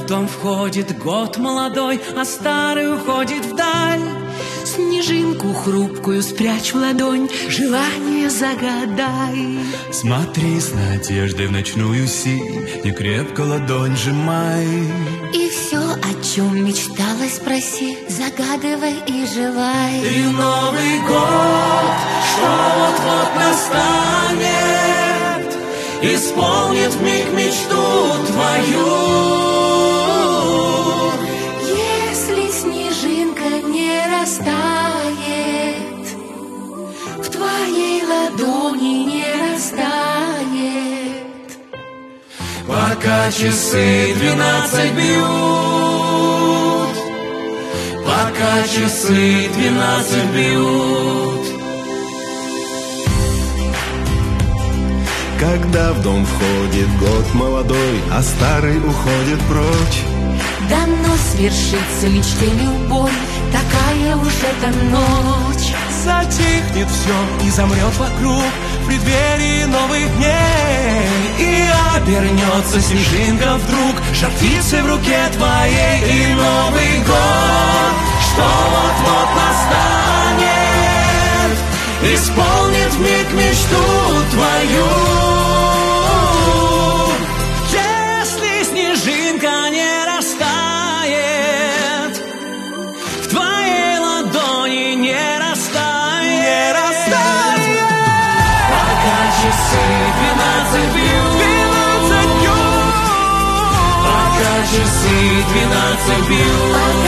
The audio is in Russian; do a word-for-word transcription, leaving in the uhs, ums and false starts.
в дом входит год молодой, а старый уходит вдаль. Снежинку хрупкую спрячь в ладонь, желание загадай. Смотри с надеждой в ночную синь, не крепко ладонь сжимай. И все, о чем мечталось, проси, загадывай и желай. И Новый год, что вот-вот настанет, исполнит вмиг мечту твою. Если снежинка не растает, в твоей ладони не растает. Пока часы двенадцать бьют, пока часы двенадцать бьют. Когда в дом входит год молодой, а старый уходит прочь. Давно свершится мечте любой, такая уж эта ночь. Затихнет все и замрет вокруг в преддверии новых дней. И обернется снежинка вдруг жар птицы в руке твоей. И Новый год, что вот-вот настанет, исполнит вмиг мечту твою. Если снежинка не растает, в твоей ладони не растает, не растает. Пока часы двенадцать бьют, двенадцать бьют. Пока часы двенадцать бьют.